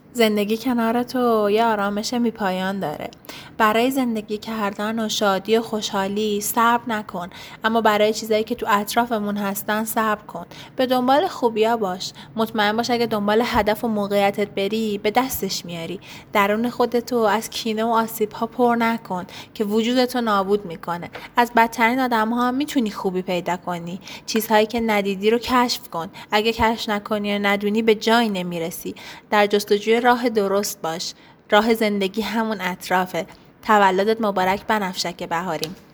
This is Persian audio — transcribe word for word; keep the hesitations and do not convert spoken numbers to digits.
زندگی کنار تو یه آرامش بی پایان داره. برای زندگی کردن و شادی و خوشحالی صبر نکن، اما برای چیزایی که تو اطرافمون هستن صبر کن. به دنبال خوبیا باش. مطمئن باش اگه دنبال هدف و موقعیتت بری به دستش میاری. درون خودتو از کینه و آسیب ها پر نکن که وجودتو نابود میکنه. از بدترین آدم ها میتونی خوبی پیدا کنی. چیزهایی که ندیدی رو کشف کن. اگه کشف نکنی و ندونی به جایی نمیرسی. در جستجوی راه درست باش. راه زندگی همون اطرافه. تولدت مبارک بنفشک بهاری.